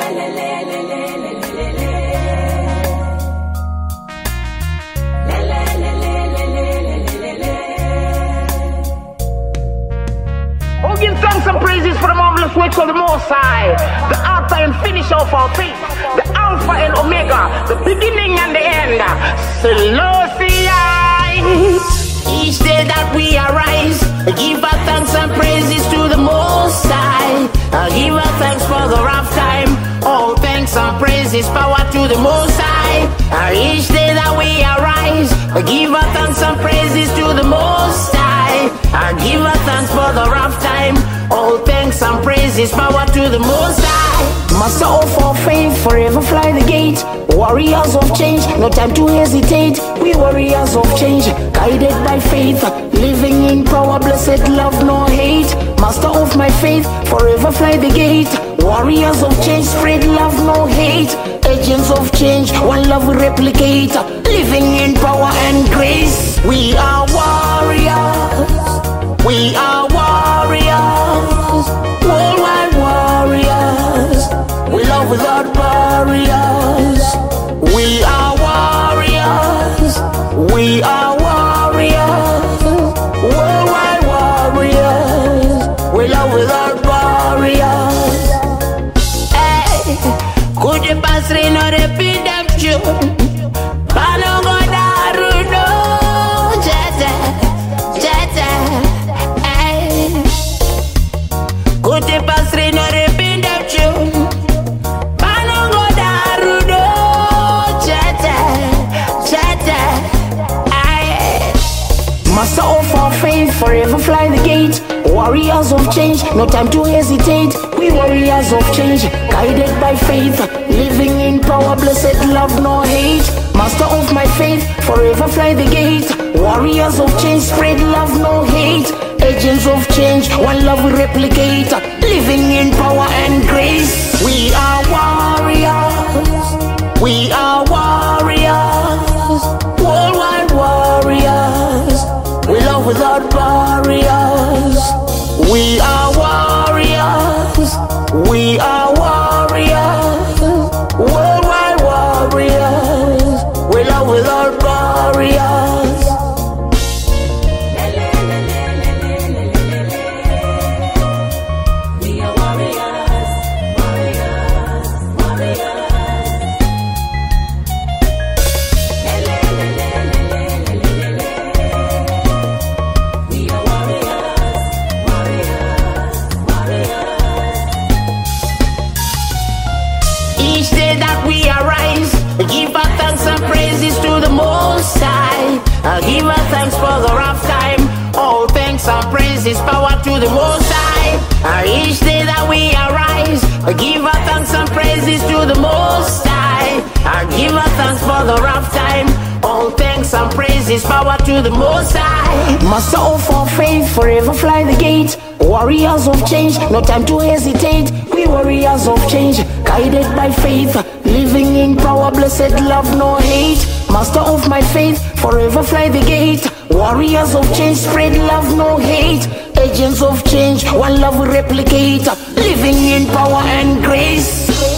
Oh, give thanks and praises for the marvelous works of the Most High, the author and finisher of our faith, the Alpha and Omega, the beginning and the end. Selassie. Each day that we arise, give our thanks and praises to the Most High. Give our thanks for the rough time. All thanks and praises, power to the Most High. Each day that we arise, give our thanks and praises to the Most High. Give our thanks for the rough time. All thanks and praises, power to the Most High. Master of our faith, forever fly the gate. Warriors of change, no time to hesitate. We warriors of change, guided by faith, living in power, blessed love, no hate. Master of my faith, forever fly the gate. Warriors of change, spread love, no hate. Agents of change, one love we replicate, living in power and grace. We are warriors, we are warriors, worldwide warriors. We love without barriers. We are warriors, we are warriors, worldwide warriors. We love without barriers. Hey, could you pass rain or repeat them tune? Panogo darudo, jete, jete. Hey, could you pass rain or repeat them tune? Panogo darudo, jete, jete. Hey. Master of our faith, forever fly the gate. Warriors of change, no time to hesitate. We warriors of change, guided by faith, living in power, blessed love, no hate. Master of my faith, forever fly the gate. Warriors of change, spread love, no hate. Agents of change, one love we replicate, living in power and grace. We are warriors, we are warriors, worldwide warriors. We love without barriers. We are warriors, we are warriors, worldwide warriors. We love without barriers. We are warriors, warriors, warriors. We are warriors, warriors, warriors. Each day that we arise, give our thanks and praises to the Most High. Give our thanks for the rough time. All thanks and praises, power to the Most High. Each day that we arise, give our thanks and praises to the Most High. Give our thanks for the rough time. All thanks and praises, power to the Most High. Master of our faith, forever fly the gate. Warriors of change, no time to hesitate. We warriors of change, guided by faith, living in power, blessed love, no hate. Master of my faith, forever fly the gate. Warriors of change, spread love, no hate. Agents of change, one love we replicate, living in power and grace.